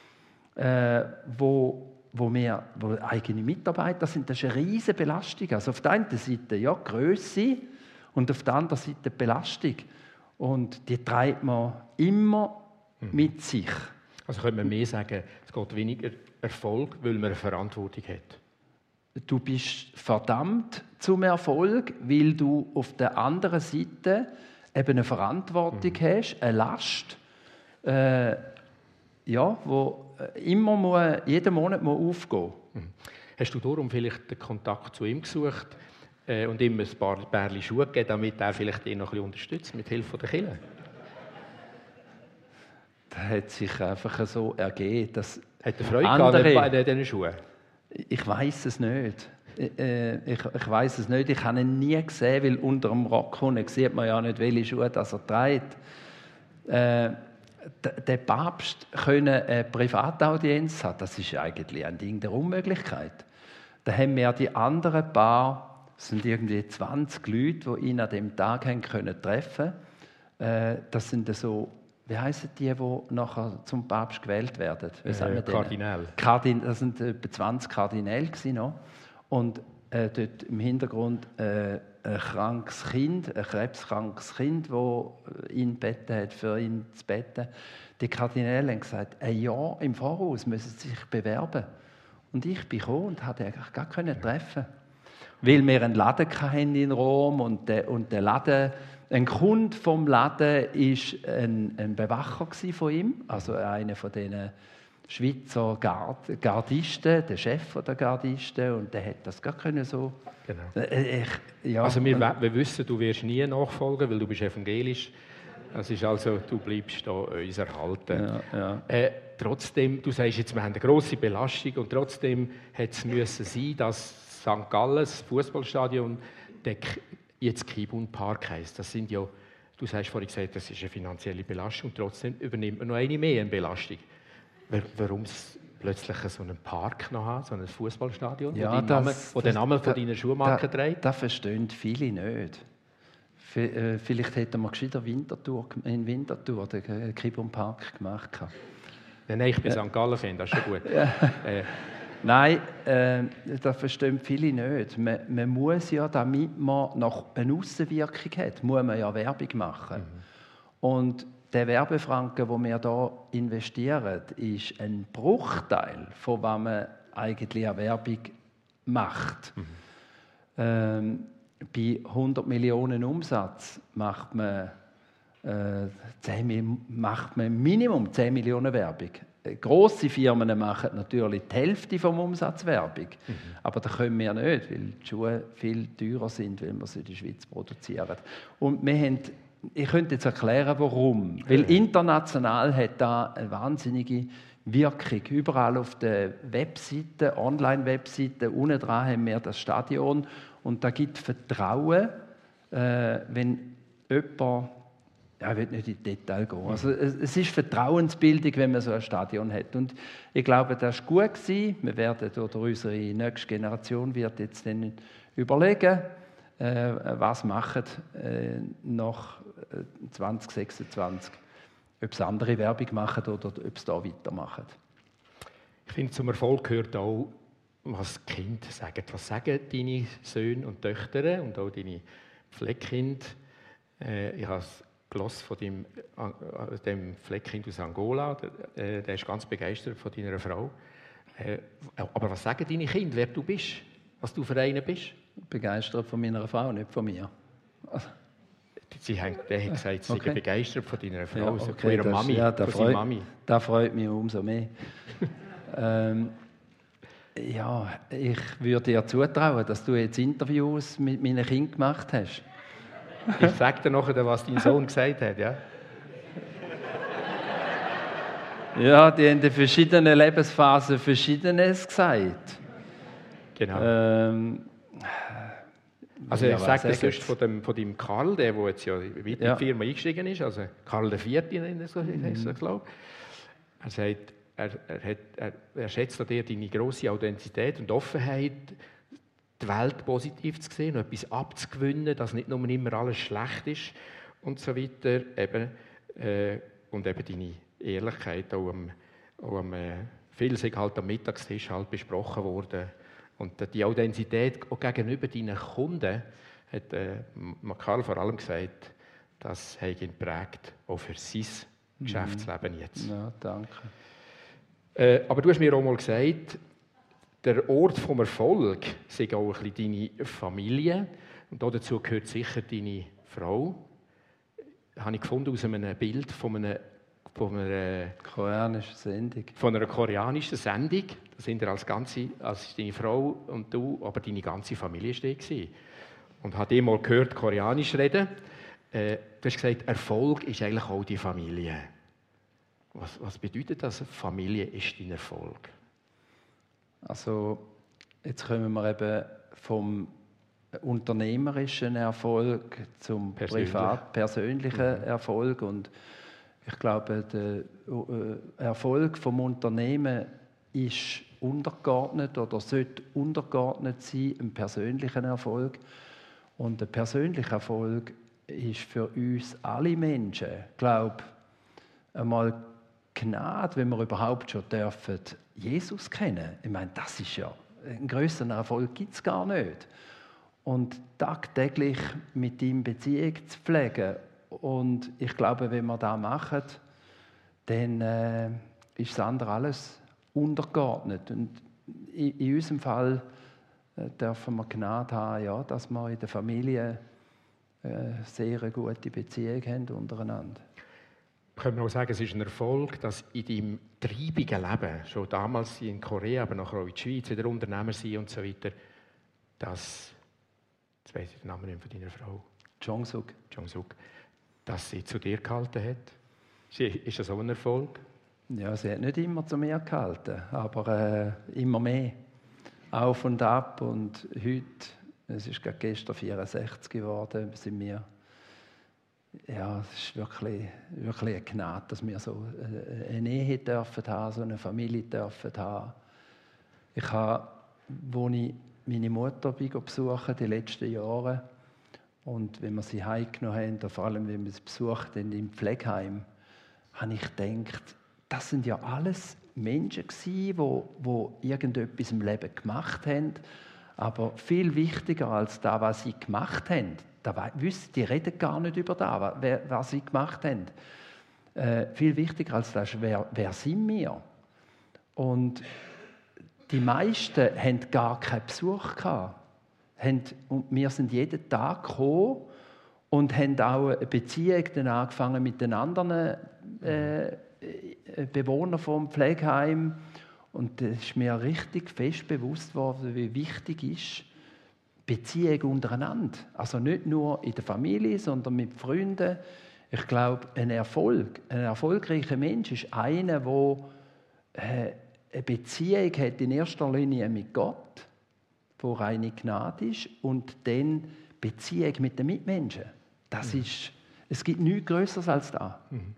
Wo eigene Mitarbeiter sind, das ist eine riesige Belastung. Also auf der einen Seite ja Grösse und auf der anderen Seite die Belastung. Und die treibt man immer mit sich. Also könnte man mehr sagen, es geht weniger Erfolg, weil man eine Verantwortung hat. Du bist verdammt zum Erfolg, weil du auf der anderen Seite eben eine Verantwortung hast, eine Last, wo immer jeden Monat aufgehen muss. Hast du darum vielleicht den Kontakt zu ihm gesucht und ihm ein paar Pärchen Schuhe gegeben, damit er vielleicht ihn noch ein bisschen unterstützt mit Hilfe der Kirche? Das hat sich einfach so ergeben, dass hat er Freude gehabt an diesen Schuhen? Ich weiss es nicht. Ich weiss es nicht. Ich habe ihn nie gesehen, weil unter dem Rock sieht man ja nicht, welche Schuhe er trägt. Der Papst eine Privataudienz haben, das ist eigentlich ein Ding der Unmöglichkeit. Da haben wir die anderen paar, es sind irgendwie 20 Leute, die ihn an dem Tag haben können treffen. Das sind so, wie heissen die nachher zum Papst gewählt werden? Kardinäle. Das sind etwa 20 Kardinäle noch. Und dort im Hintergrund ein krankes Kind, ein krebskrankes Kind, das ihn gebeten hat, für ihn zu beten. Die Kardinäle haben gesagt, ein Jahr im Voraus müssen sie sich bewerben. Und ich bin gekommen und konnte eigentlich gar keinen treffen. Weil wir einen Laden hatten in Rom und der Laden, ein Kunde vom Laden war ein Bewacher von ihm, also einer von diesen Schweizer Gardisten, der Chef der Gardisten, und der hat das gar können so. Genau. Also wir wissen, du wirst nie nachfolgen, weil du bist evangelisch. Das ist also, du bleibst da uns erhalten. Ja. Trotzdem, du sagst jetzt, wir haben eine grosse Belastung und trotzdem hätte es müssen sein, dass St. Gallen, das Fußballstadion, jetzt Kibun Park heisst. Das sind ja, du hast vorhin gesagt, das ist eine finanzielle Belastung, trotzdem übernimmt man noch eine mehr eine Belastung. Warum es plötzlich so einen Park noch haben, so ein Fußballstadion, wo der Name von deiner Schuhmarke trägt? Das verstehen viele nicht. Vielleicht hätten wir gescheiter in Winterthur den Kibun Park gemacht. Nein, ich bin St. Gallen-Fan, das ist schon gut. Nein, das verstehen viele nicht. Man muss ja, damit man noch eine Aussenwirkung hat, muss man ja Werbung machen. Und der Werbefranken, den wir hier investieren, ist ein Bruchteil von was man eigentlich an Werbung macht. Bei 100 Millionen Umsatz macht man Minimum 10 Millionen Werbung. Grosse Firmen machen natürlich die Hälfte vom Umsatz Werbung. Aber das können wir nicht, weil die Schuhe viel teurer sind, wenn wir sie in der Schweiz produzieren. Und ich könnte jetzt erklären, warum. Weil international hat da eine wahnsinnige Wirkung. Überall auf den Webseiten, Online-Webseiten, unten dran haben wir das Stadion. Und da gibt Vertrauen, wenn jemand Ja, ich will nicht in die Details gehen. Also, es ist Vertrauensbildung, wenn man so ein Stadion hat. Und ich glaube, das war gut gewesen. Wir werden, oder unsere nächste Generation wird jetzt dann überlegen, was machen nach 2026. Ob sie andere Werbung machen oder ob sie da weitermachen. Ich finde, zum Erfolg gehört auch, was die Kinder sagen. Was sagen deine Söhne und Töchter und auch deine Pfleckkinder? Ich habe es gelesen von dem Pfleckkind aus Angola. Der ist ganz begeistert von deiner Frau. Aber was sagen deine Kinder, wer du bist? Was du für eine bist? Begeistert von meiner Frau, nicht von mir. Der hat gesagt, sie Okay. sind begeistert von deiner Frau, Ja, von okay, ihrer Mami, von seiner Mami. Das freut mich umso mehr. Ja, ich würde dir zutrauen, dass du jetzt Interviews mit meinen Kindern gemacht hast. Ich sage dir nachher, was dein Sohn gesagt hat. Ja? Ja, die haben in verschiedenen Lebensphasen Verschiedenes gesagt. Genau. Ja, ich sage das sagen sonst von dem Karl, der jetzt ja weiter in die Firma eingestiegen ist, also Karl IV. Glaube ich. Er sagt, er schätzt an dir deine grosse Authentizität und Offenheit, die Welt positiv zu sehen und etwas abzugewinnen, dass nicht nur immer alles schlecht ist und so weiter. Und eben deine Ehrlichkeit auch am viel sind halt am Mittagstisch halt besprochen worden. Und die Authentizität auch gegenüber deinen Kunden hat Karl vor allem gesagt, das hat ihn geprägt, auch für sein Geschäftsleben jetzt. Ja, danke. Aber du hast mir auch mal gesagt, der Ort vom Erfolg sei auch ein bisschen deine Familie. Und dazu gehört sicher deine Frau. Das habe ich gefunden aus einem Bild von einer Koreanische Sendung. Von einer koreanischen Sendung. Da sind ihr als deine Frau und du, aber deine ganze Familie war da. Und habe mal gehört, Koreanisch reden. Du hast gesagt, Erfolg ist eigentlich auch die Familie. Was bedeutet das? Familie ist dein Erfolg? Also, jetzt kommen wir eben vom unternehmerischen Erfolg zum persönlichen Erfolg. Und ich glaube, der Erfolg vom Unternehmen ist untergeordnet oder sollte untergeordnet sein im persönlichen Erfolg. Und der persönliche Erfolg ist für uns alle Menschen, glaube ich, einmal Gnade, wenn wir überhaupt schon dürfen, Jesus kennen. Ich meine, das ist ja einen grösseren Erfolg gibt es gar nicht. Und tagtäglich mit ihm Beziehung zu pflegen. Und ich glaube, wenn wir das machen, dann ist das andere alles untergeordnet. Und in unserem Fall dürfen wir Gnade haben, ja, dass wir in der Familie sehr eine gute Beziehung haben untereinander. Können wir auch sagen, es ist ein Erfolg, dass in deinem treibigen Leben, schon damals in Korea, aber nachher auch in der Schweiz, wieder Unternehmer sein und so weiter, dass, jetzt weiss ich den Namen nicht von deiner Frau, Jong-suk, dass sie zu dir gehalten hat. Ist das auch ein Erfolg? Ja, sie hat nicht immer zu mir gehalten, aber immer mehr. Auf und ab. Und heute, es ist gerade gestern 64 geworden, sind wir. Ja, es ist wirklich eine Gnade, dass wir so eine Ehe dürfen haben, so eine Familie dürfen haben. Ich habe, als ich meine Mutter besuchte, die letzten Jahre, und wenn wir sie heimgenommen haben, und vor allem wenn wir sie besucht haben im Pflegeheim, habe ich gedacht, das sind ja alles Menschen gewesen, die irgendetwas im Leben gemacht haben, aber viel wichtiger als das, was sie gemacht haben. Die reden gar nicht über das, was sie gemacht haben. Viel wichtiger als das ist, wer sind wir? Und die meisten hatten gar keinen Besuch gehabt. Und wir sind jeden Tag gekommen und haben auch eine Beziehung dann angefangen mit den anderen Bewohnern vom Pflegeheim. Und es ist mir richtig fest bewusst worden, wie wichtig ist Beziehung untereinander. Also nicht nur in der Familie, sondern mit Freunden. Ich glaube, ein erfolgreicher Mensch ist einer, der eine Beziehung hat in erster Linie mit Gott, wo reine Gnade ist, und dann Beziehung mit den Mitmenschen. Das ist Es gibt nichts Größeres als das.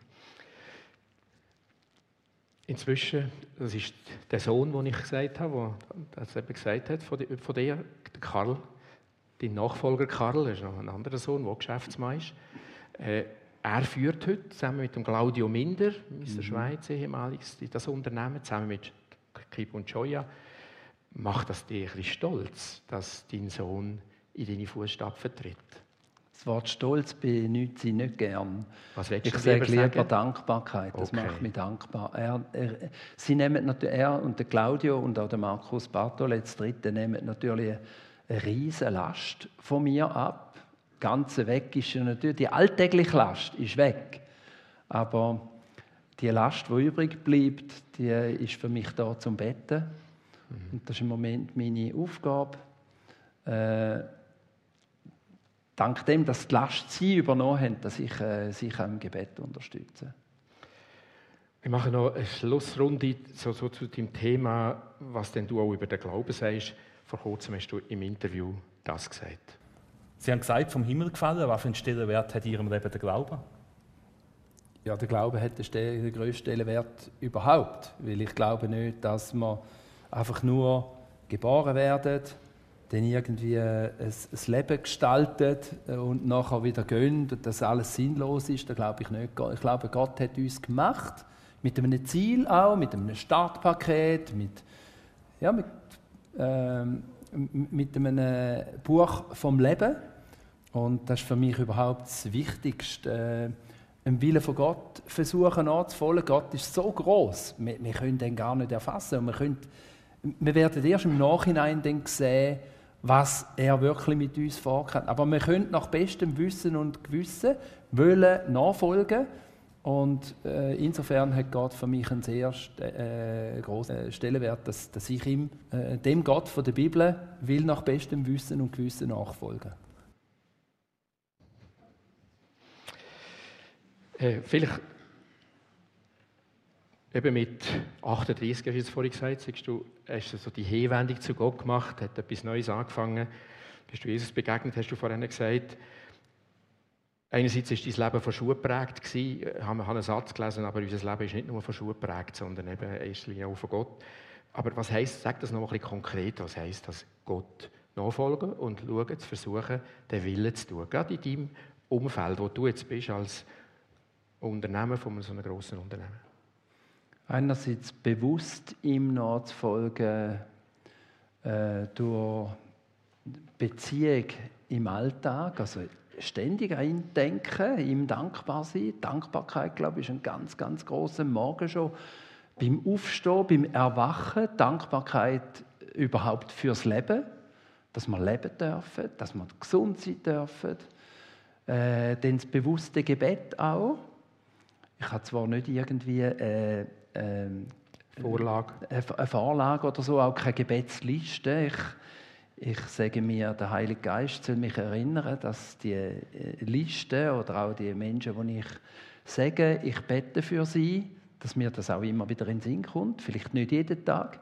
Inzwischen, das ist der Sohn, den ich gesagt habe, der das eben gesagt hat von dir, der Karl, dein Nachfolger Karl, das ist noch ein anderer Sohn, der Geschäftsmann ist. Er führt heute zusammen mit dem Claudio Minder, aus der Schweiz ehemals, das Unternehmen, zusammen mit Kib und Joya. Macht das dich ein bisschen stolz, dass dein Sohn in deine Fußstapfen tritt? Das Wort Stolz benutze ich nicht gern. Was willst Ich du sage lieber sagen? Dankbarkeit. Das Okay. macht mich dankbar. Sie nehmen natürlich, er und der Claudio und auch der Markus Bartolez, Dritte, nehmen natürlich eine riesige Last von mir ab. Ganz weg ist ja natürlich, die alltägliche Last ist weg. Aber die Last, die übrig bleibt, die ist für mich da zum Betten. Und das ist im Moment meine Aufgabe. Dank dem, dass die Last sie übernommen haben, dass ich sie im Gebet unterstütze. Wir machen noch eine Schlussrunde so zu dem Thema, was denn du auch über den Glauben sagst. Vor kurzem hast du im Interview das gesagt. Sie haben gesagt, vom Himmel gefallen. Was für einen Stellenwert hat in Ihrem Leben der Glaube? Ja, der Glaube hat den grössten Stellenwert überhaupt. Weil ich glaube nicht, dass wir einfach nur geboren werden, dann irgendwie ein Leben gestaltet und nachher wieder gehen und dass alles sinnlos ist. Das glaube ich nicht. Ich glaube, Gott hat uns gemacht, mit einem Ziel auch, mit einem Startpaket, mit einem Buch vom Leben. Und das ist für mich überhaupt das Wichtigste. Im Willen von Gott versuchen nachzufolgen. Gott ist so groß, wir können den gar nicht erfassen. Und wir werden erst im Nachhinein dann sehen, was er wirklich mit uns vorhat. Aber wir können nach bestem Wissen und Gewissen wollen nachfolgen. Und insofern hat Gott für mich einen sehr großen Stellenwert, dass ich ihm, dem Gott von der Bibel, will nach bestem Wissen und Gewissen nachfolgen. Vielleicht eben mit 38, hast du jetzt vorhin gesagt, hast du so die Hinwendung zu Gott gemacht, hat etwas Neues angefangen, bist du Jesus begegnet, hast du vorhin gesagt. Einerseits war dein Leben von Schuhe geprägt, ich habe einen Satz gelesen, aber unser Leben ist nicht nur von Schuhe geprägt, sondern eben in erster Linie auch von Gott. Aber was heisst, sag das noch ein bisschen konkret, was heisst das, Gott nachfolgen und schauen, zu versuchen, den Willen zu tun, gerade in deinem Umfeld, wo du jetzt bist als Unternehmen von so einem grossen Unternehmen? Einerseits bewusst ihm nachzufolgen durch Beziehung im Alltag, also ständig an ihn denken, ihm dankbar sein. Dankbarkeit, glaube ich, ist ein ganz, ganz grosser Morgen schon. Beim Aufstehen, beim Erwachen, Dankbarkeit überhaupt fürs Leben, dass wir leben dürfen, dass wir gesund sein dürfen. Dann das bewusste Gebet auch. Ich habe zwar nicht irgendwie eine Vorlage oder so, auch keine Gebetsliste. Ich sage mir, der Heilige Geist soll mich erinnern, dass die Liste oder auch die Menschen, die ich sage, ich bete für sie, dass mir das auch immer wieder in den Sinn kommt, vielleicht nicht jeden Tag.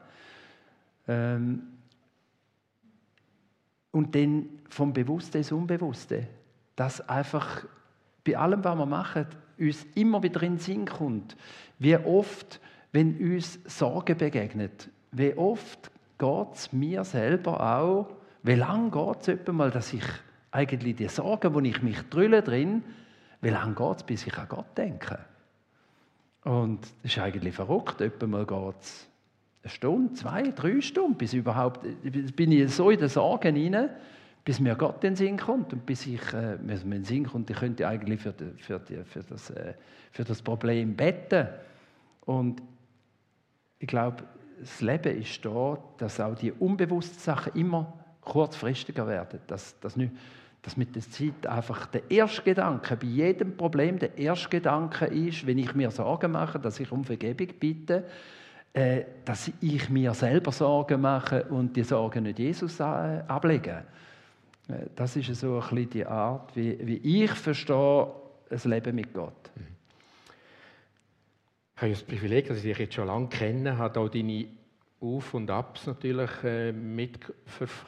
Und dann vom Bewussten ins Unbewusste, dass einfach bei allem, was wir machen, uns immer wieder in den Sinn kommt. Wie oft, wenn uns Sorgen begegnet, wie oft geht es mir selber auch, wie lange geht es etwa mal, dass ich eigentlich die Sorgen, wo ich mich drülle drin, wie lange geht es, bis ich an Gott denke? Und das ist eigentlich verrückt. Etwa mal geht es 1 Stunde, 2, 3 Stunden, bis bin ich so in den Sorgen hinein, bis mir Gott in den Sinn kommt und bis mir in den Sinn kommt, ich könnte eigentlich für das Problem beten. Und ich glaube, das Leben ist da, dass auch die unbewussten Sachen immer kurzfristiger werden. Dass mit der Zeit einfach der erste Gedanke bei jedem Problem der erste Gedanke ist, wenn ich mir Sorgen mache, dass ich um Vergebung bitte, dass ich mir selber Sorgen mache und die Sorgen nicht Jesus ablege. Das ist so ein bisschen die Art, wie ich verstehe, das Leben mit Gott. Ich habe das Privileg, dass ich dich jetzt schon lange kenne, habe auch deine Auf- und Abs natürlich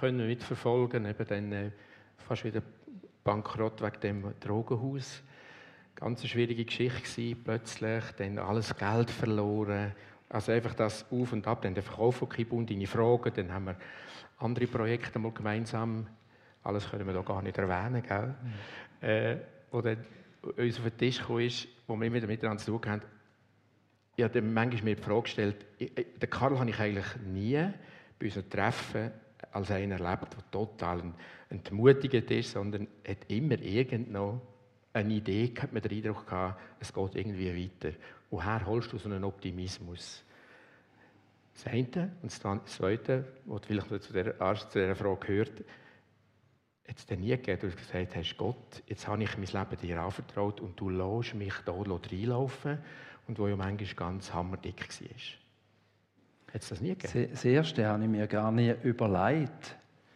mitverfolgen. Eben dann fast wieder bankrott wegen dem Drogenhaus. ganz eine schwierige Geschichte gewesen, plötzlich, dann alles Geld verloren. Also einfach das Auf und Ab, dann der Verkauf von Kibun, deine Fragen, dann haben wir andere Projekte mal gemeinsam, alles können wir da gar nicht erwähnen, gell? Wo dann uns auf den Tisch gekommen ist, wo wir immer miteinander zu tun haben. Ich habe dann manchmal mir die Frage gestellt, den Karl habe ich eigentlich nie bei unseren Treffen als einen erlebt, der total entmutigend ist, sondern hat immer noch eine Idee, hat man den Eindruck gehabt, es geht irgendwie weiter. Woher holst du so einen Optimismus? Das eine und das zweite, was vielleicht noch zu dieser Frage gehört, hat es dir nie gegeben, dass du gesagt hast, Gott, jetzt habe ich mein Leben dir anvertraut und du lässt mich da reinlaufen und wo ja manchmal ganz hammerdick war. Hat es das nie gegeben? Das Erste habe ich mir gar nicht überlegt,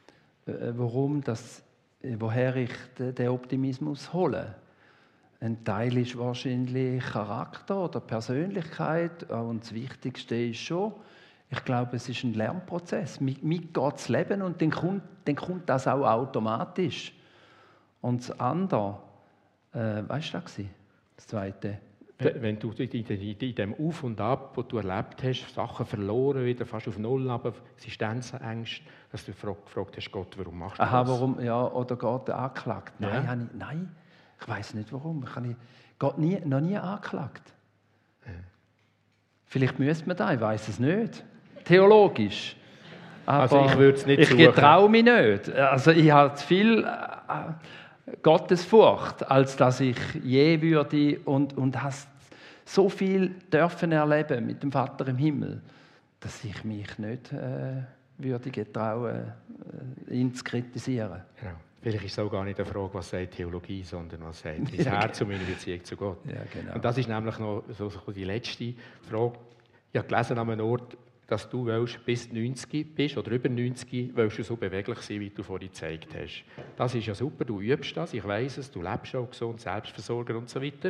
woher ich den Optimismus hole. Ein Teil ist wahrscheinlich Charakter oder Persönlichkeit und das Wichtigste ist schon, ich glaube, es ist ein Lernprozess. Mit geht das Leben und dann kommt das auch automatisch. Und das andere, weißt du das? Das Zweite? Wenn du in dem Auf und Ab, das du erlebt hast, Sachen verloren, wieder fast auf Null, aber Existenzängste, dass du gefragt hast, Gott, warum machst du das? Aha, warum? Ja, oder Gott angeklagt? Nein, Ja. nein, ich weiß nicht warum. Ich habe Gott noch nie angeklagt. Vielleicht müsste man das, ich weiß es nicht. Theologisch. Aber Also ich würde es nicht ich suchen. getraue mich nicht. Also ich habe zu viel Gottesfurcht, als dass ich je würde und hast so viel dürfen erleben mit dem Vater im Himmel, dass ich mich nicht würde getrauen, ihn zu kritisieren. Genau. Vielleicht ist es auch gar nicht eine Frage, was sagt Theologie, sondern was sagt mein Herz und meine Beziehung zu Gott. Ja, genau. Und das ist nämlich noch so die letzte Frage. Ich habe gelesen an einem Ort, dass du bis 90 bist oder über 90 willst du so beweglich sein, wie du vorhin gezeigt hast. Das ist ja super, du übst das, ich weiss es, du lebst auch gesund, Selbstversorger und so weiter.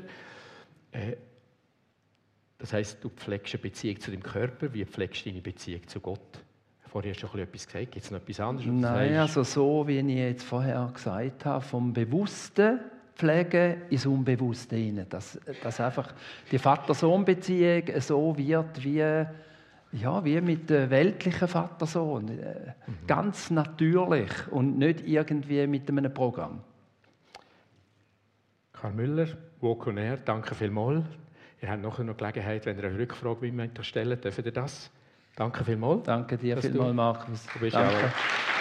Das heisst, du pflegst eine Beziehung zu deinem Körper, wie pflegst du deine Beziehung zu Gott? Vorher hast du schon etwas gesagt, gibt es noch etwas anderes? Nein, also so, wie ich jetzt vorher gesagt habe, vom Bewussten pflegen ins Unbewusste hinein. Dass einfach die Vater-Sohn-Beziehung so wird wie mit der weltlichen Vater-Sohn. Ganz natürlich und nicht irgendwie mit einem Programm. Karl Müller, Walk on Air, danke vielmals. Ihr habt nachher noch Gelegenheit, wenn ihr eine Rückfrage stellen wollt, dürft ihr das. Danke vielmals. Danke dir vielmals, Markus. Du bist Danke. auch